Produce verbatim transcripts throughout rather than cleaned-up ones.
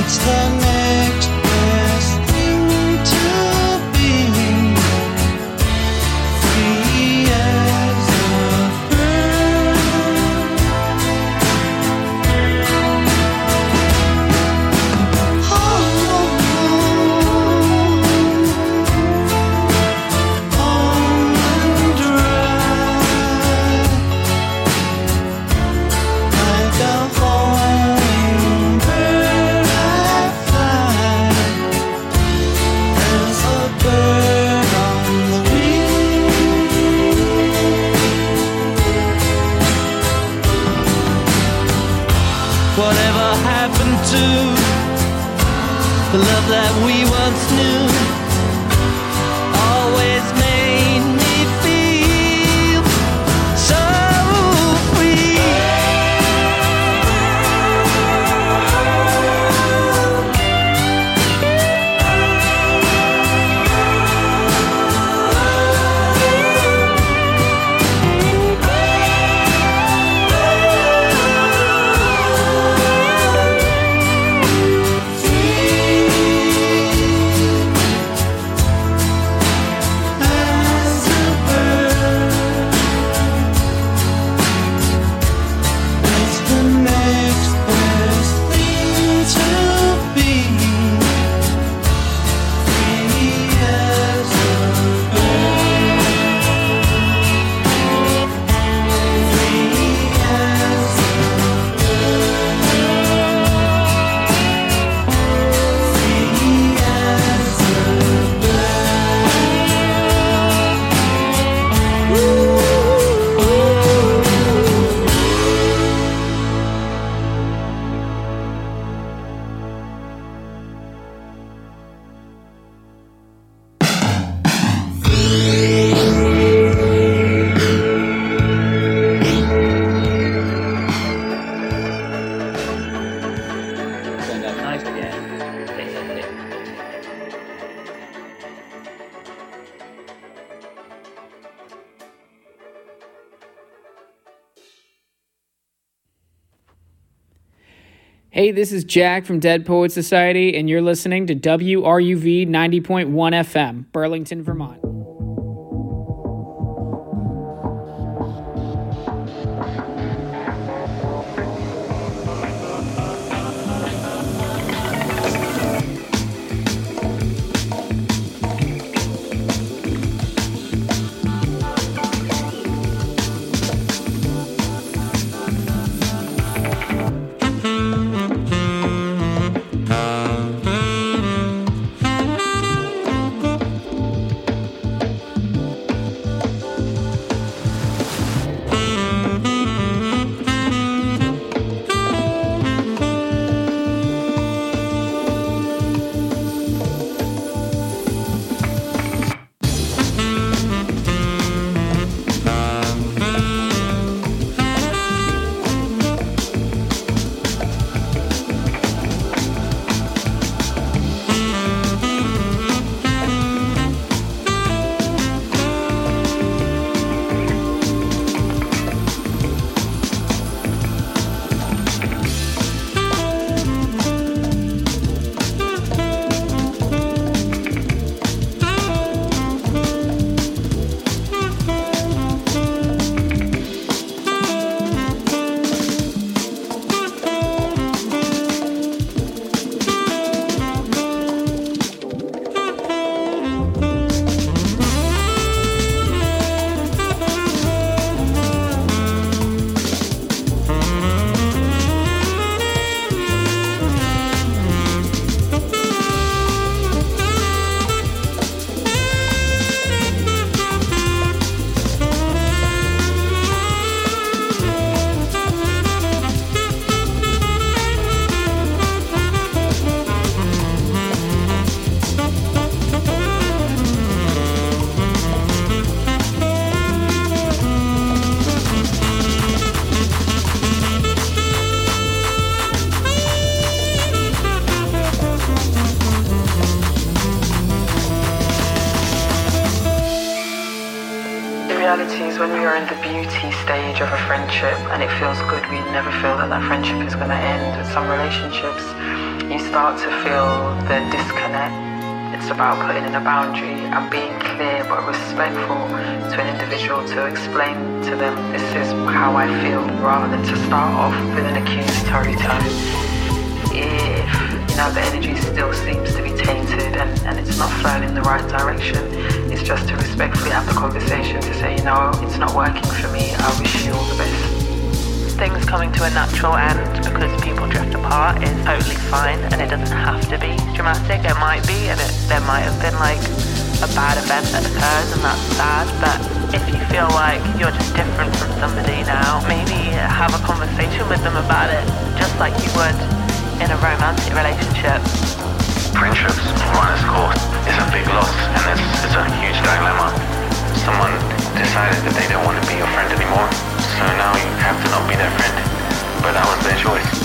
It's the next best thing to being free as a bird. Oh, home and dry, like a hummingbird I fly, as a bird on the wing. Whatever happened to the love that we once knew? Always made me feel so free. As a bird, it's the next best thing to being free as a bird. Free as a bird. Free as a Turned out nice again. Hey, this is Jack from Dead Poets Society, and you're listening to W R U V ninety point one F M, Burlington, Vermont. is when we are in the beauty stage of a friendship and it feels good, we never feel that that friendship is going to end. With some relationships, you start to feel the disconnect. It's about putting in a boundary and being clear but respectful to an individual to explain to them this is how I feel, rather than to start off with an accusatory tone. If you know the energy still seems to be tainted and, and it's not flowing in the right direction, it's just to respectfully have the conversation to say, you know, it's not working for me, I wish you all the best. Things coming to a natural end because people drift apart is totally fine, and it doesn't have to be dramatic. It might be, and it, there might have been like a bad event that occurs, and that's sad. But if you feel like you're just different from somebody now, maybe have a conversation with them about it, just like you would in a romantic relationship. Friendships run its course. It's a big loss, and it's, it's a huge dilemma. Someone decided that they don't want to be your friend anymore, so now you have to not be their friend. But that was their choice.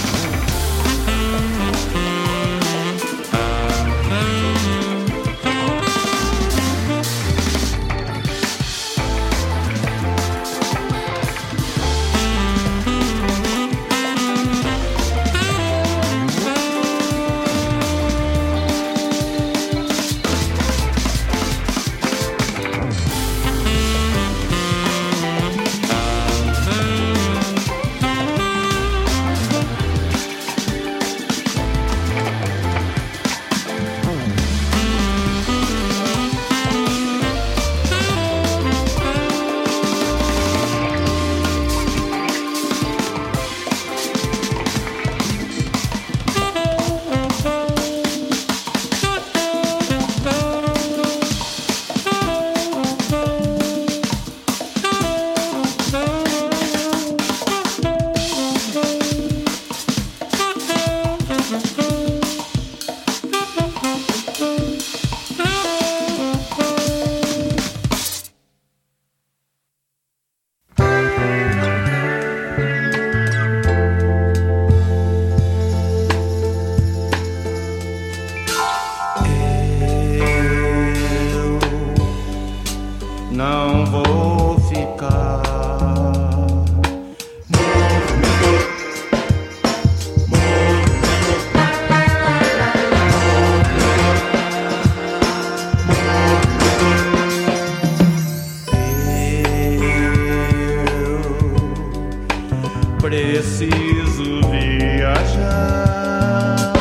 Preciso viajar.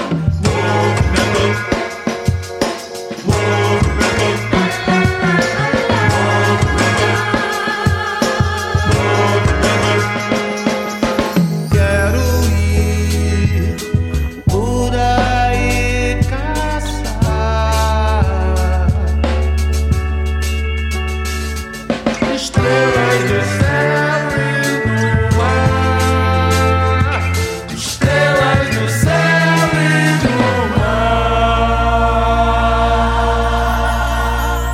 Quero ir por aí caçar estrelas do céu e do ar, estrelas do céu e do mar.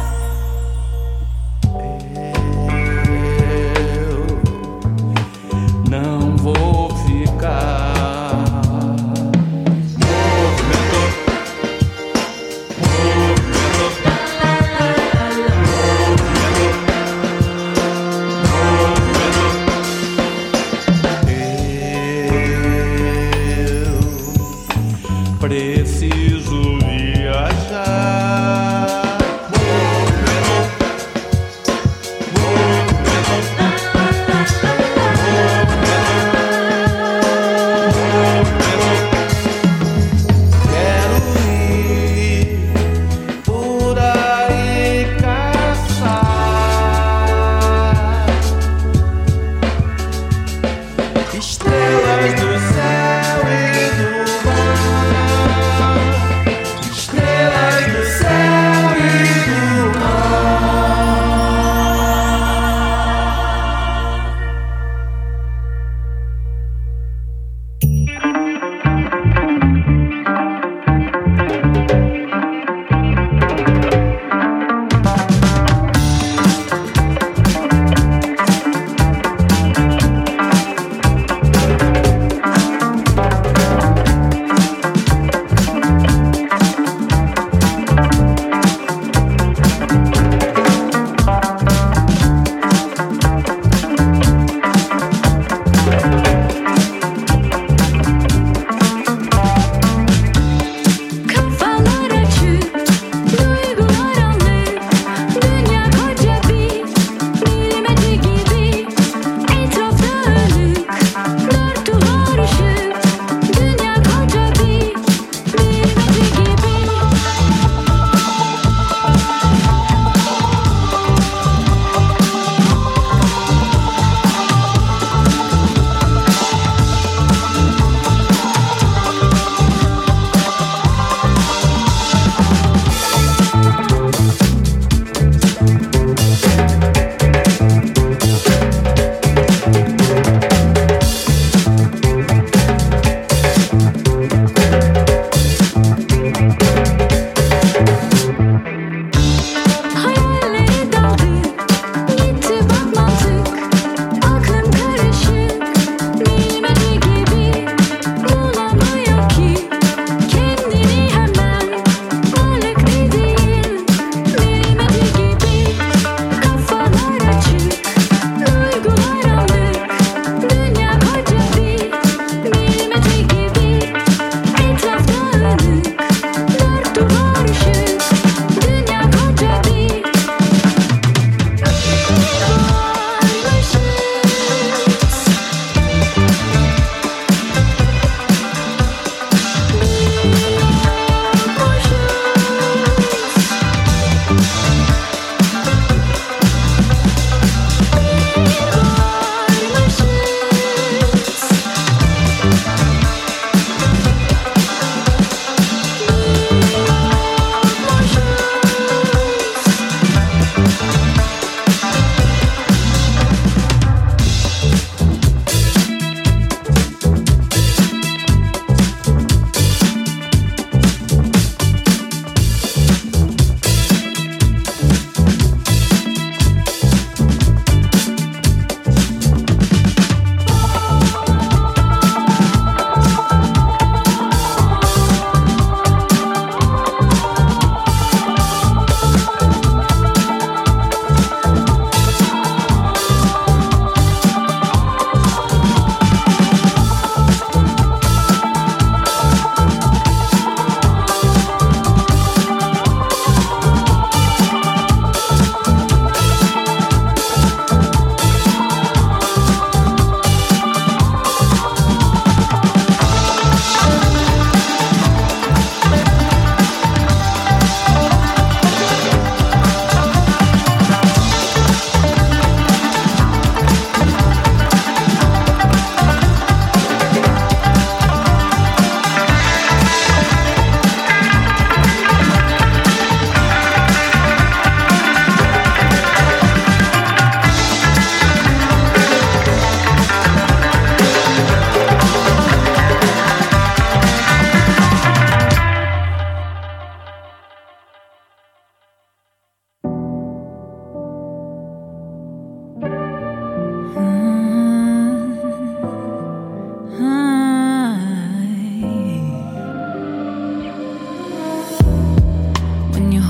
Eu não vou ficar. Movimento, eu preciso viajar. Quero ir por aí caçar estrelas do céu e do mar, estrelas do céu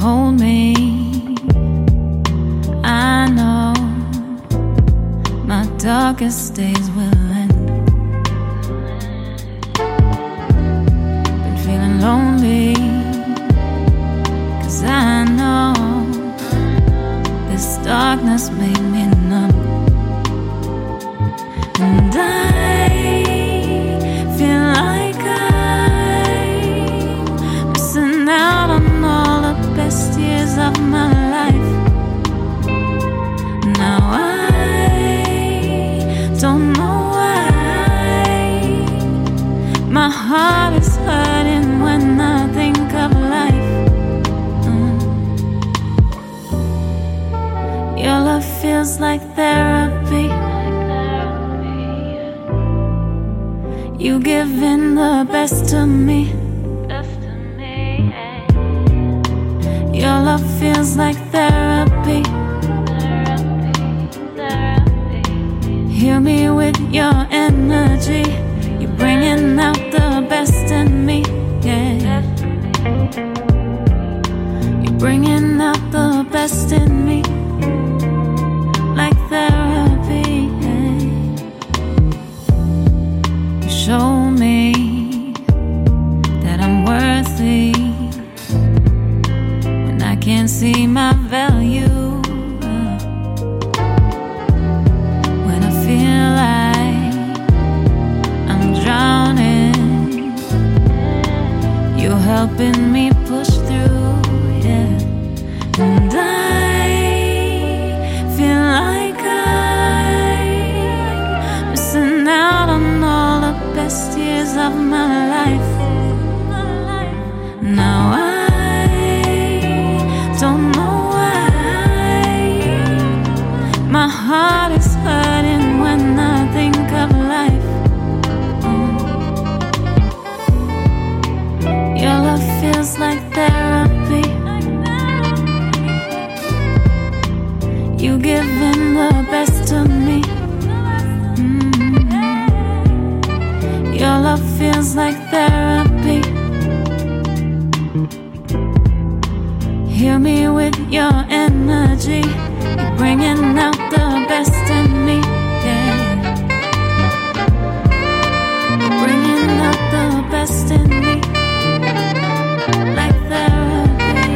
hold me. I know my darkest days will end. Been feeling lonely, 'cause I know this darkness made me numb. And I feel like I'm missing out on all the best years of my life. Now I don't know why my heart is hurting when I think of life. Mm. Your love feels like therapy. You giving the best to me. Your love feels like therapy. Heal me with your energy. You're bringing out the best in me, yeah. You're bringing out the best in me, like therapy, yeah. You show me that I'm worthy when I can't see my value. Helping me push through, yeah. And I feel like I'm missing out on all the best years of my life. Now I don't know why my heart is hurting when I think of life. Your love feels like therapy. You giving the best to me. Mm-hmm. Your love feels like therapy. Heal me with your energy. You're bringing out the best in me, yeah. You're bringing out the best in me. Like therapy.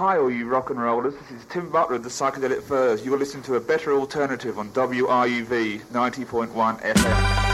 Hi, all you rock and rollers. This is Tim Butler of the Psychedelic Furs. You're listening to a better alternative on W R U V ninety point one F M.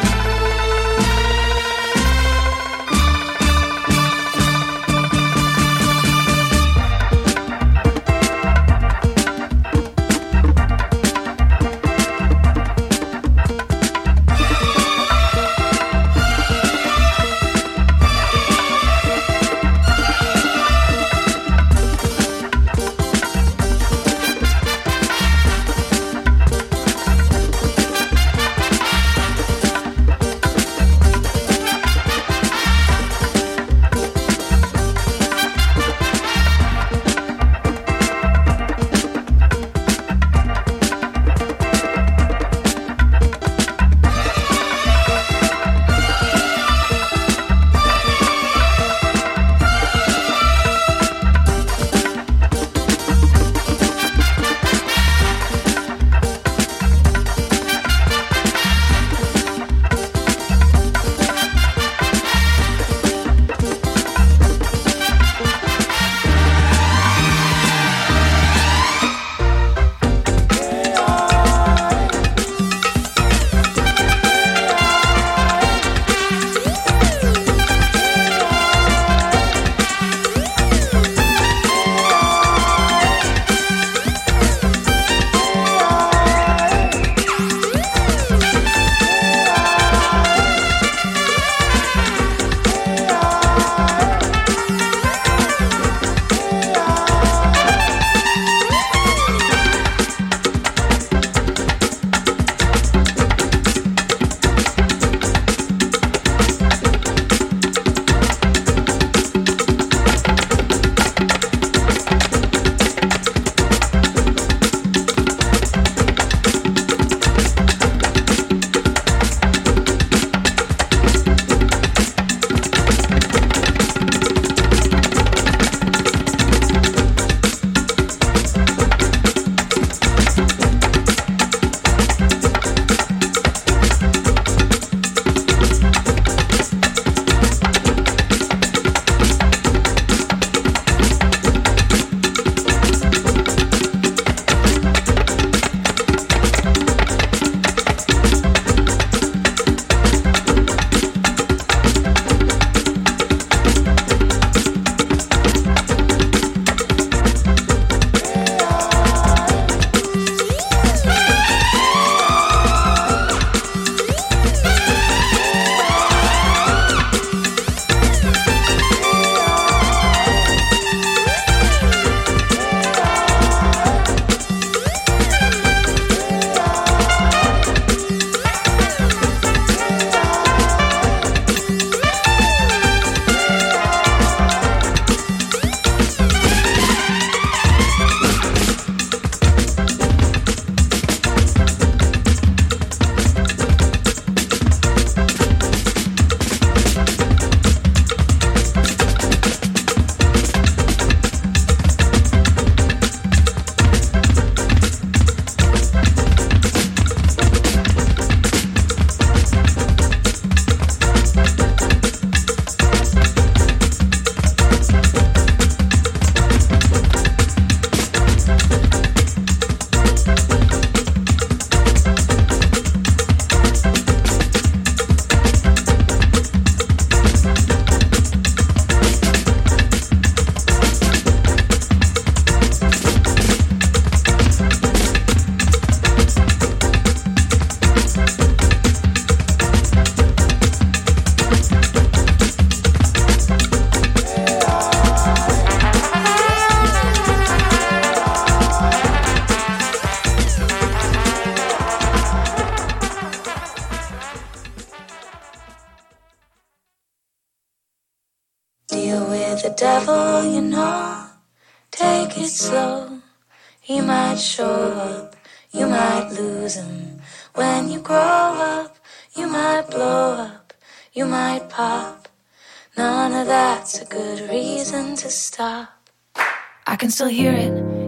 the devil, you know. Take it slow. He might show up, you might lose him. When you grow up, you might blow up, you might pop. None of that's a good reason to stop. I can still hear it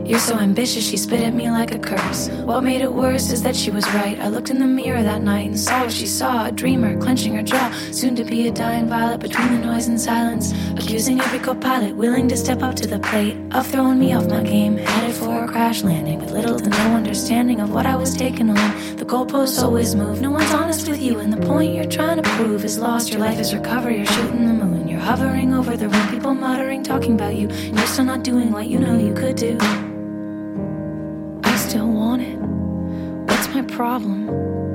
You're so ambitious, she spit at me like a curse. What made it worse is that she was right. I looked in the mirror that night and saw what she saw. A dreamer, clenching her jaw, soon to be a dying violet between the noise and silence. Accusing every co-pilot, willing to step up to the plate of throwing me off my game. Headed for a crash landing with little to no understanding of what I was taking on. The goalposts always move, no one's honest with you, and the point you're trying to prove is lost. Your life is recover, you're shooting the moon. You're hovering over the room, people muttering, talking about you. And you're still not doing what you know you could do. Still want it? What's my problem?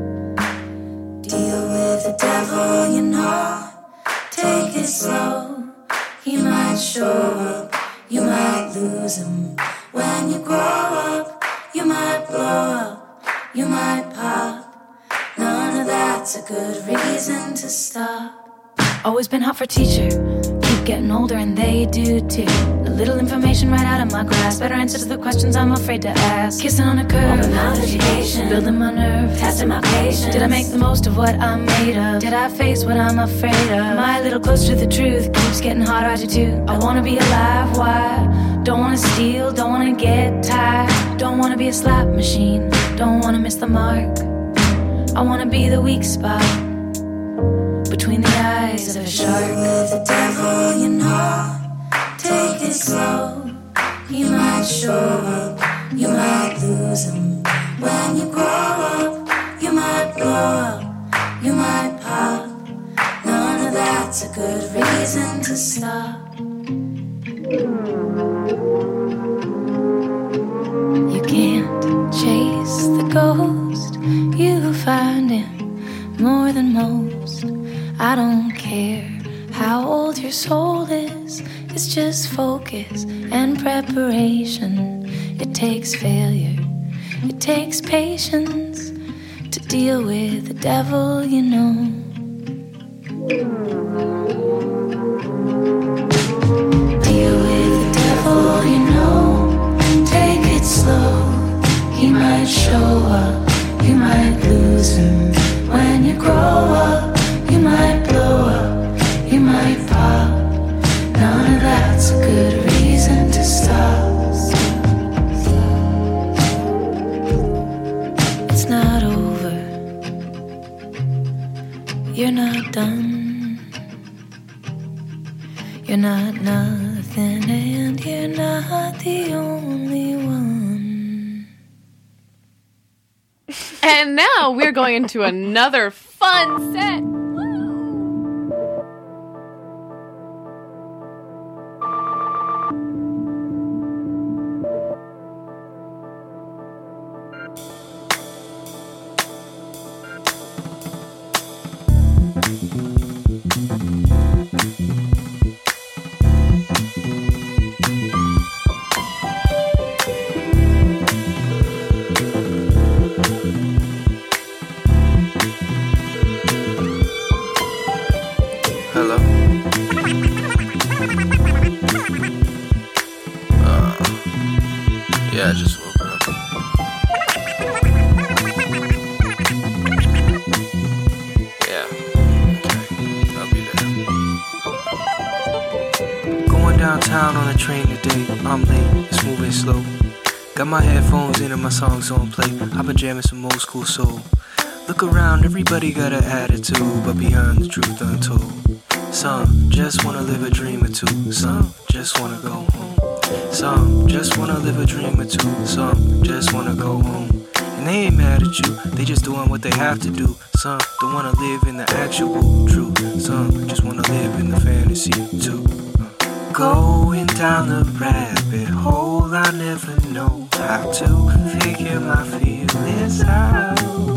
Deal with the devil, you know. Take it slow. He might show up. You might lose him. When you grow up, you might blow up. You might pop. None of that's a good reason to stop. Always been hot for teacher. Keep getting older and they do too. A little information right out of my grasp. Better answer to the questions I'm afraid to ask. Kissing on a curve, open mouth education. Building my nerve, testing my patience. Did I make the most of what I'm made of? Did I face what I'm afraid of? Am I a little closer to the truth? Keeps getting harder, I do too. I wanna be alive, why? Don't wanna steal, don't wanna get tired. Don't wanna be a slot machine, don't wanna miss the mark. I wanna be the weak spot between the eyes of a shark. With the devil, you know. Take it slow. He might show up. You might lose him. When you grow up, you might blow up. You might pop. None of that's a good reason to stop. You can't chase the ghost. You find him more than most. I don't care how old your soul is. It's just focus and preparation. It takes failure, it takes patience to deal with the devil, you know. Deal with the devil, you know. Take it slow. He might show up, you might lose him. When you grow up, you might blow up, you might pop. None of that's a good reason to stop. It's not over. You're not done. You're not nothing, and you're not the only one. And now we're going into another fun set. My headphones in and my songs on play. I've been jamming some old school soul. Look around, everybody got an attitude, but behind the truth untold. Some just wanna live a dream or two. Some just wanna go home. Some just wanna live a dream or two. Some just wanna go home. And they ain't mad at you, they just doing what they have to do. Some don't wanna live in the actual truth. Some just wanna live in the fantasy too. Going down the rabbit hole, I never know how to figure my feelings out.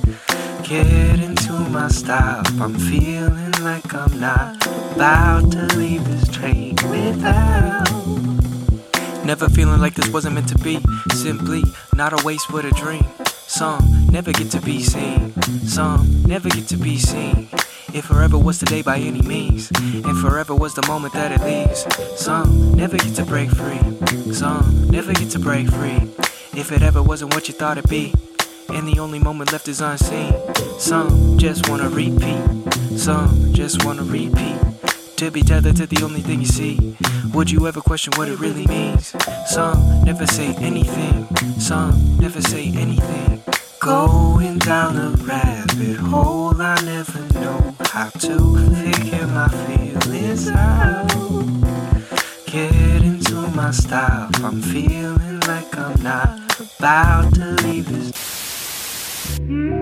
Get into my stop, I'm feeling like I'm not about to leave this train without. Never feeling like this wasn't meant to be. Simply not a waste but a dream. Some never get to be seen. Some never get to be seen. If forever was today by any means, and forever was the moment that it leaves. Some never get to break free. Some never get to break free. If it ever wasn't what you thought it'd be, and the only moment left is unseen. Some just wanna repeat. Some just wanna repeat. to be tethered to the only thing you see. Would you ever question what it really means? Some never say anything, some never say anything. Going down a rabbit hole, I never know how to figure my feelings out. Get into my style, I'm feeling like I'm not about to leave this.